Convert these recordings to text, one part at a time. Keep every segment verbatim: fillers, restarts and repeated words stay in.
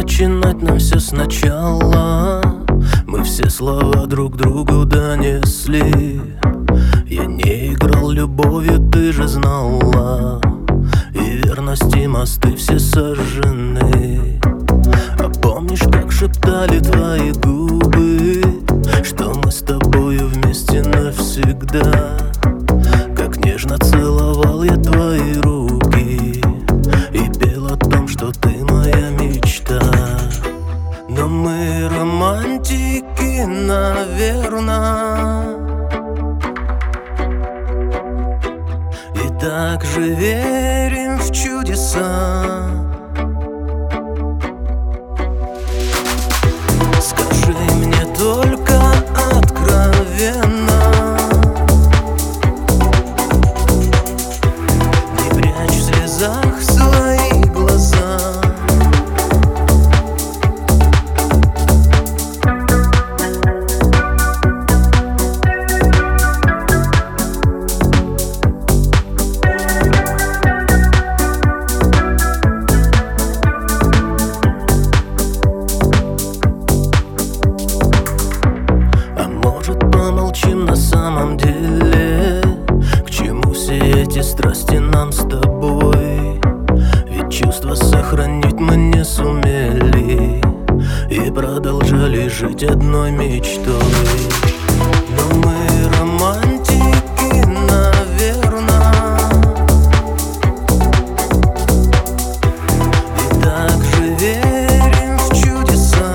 начинать нам все сначала. Мы все слова друг другу донесли. Я не играл любовью, ты же знала. И верности мосты все сожжены. А помнишь, как шептали твои губы, что мы с тобою вместе навсегда? Как нежно целовал я твои руки и пел о том, что ты моя мечта. Но мы романтики, наверно, и так же верим в чудеса. Скажи мне только откровенно, не прячь в слезах свои глаза. Помолчим на самом деле, к чему все эти страсти нам с тобой? Ведь чувства сохранить мы не сумели и продолжали жить одной мечтой. Но мы романтики, наверно, и так же верим в чудеса.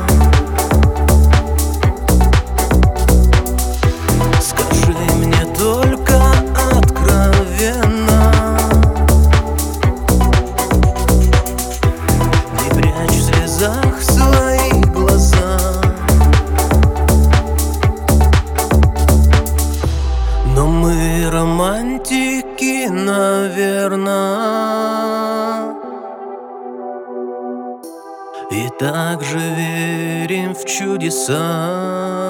Скажи мне только откровенно, не прячь в слезах свои глаза. Но мы романтики, наверно, и так же верим в чудеса.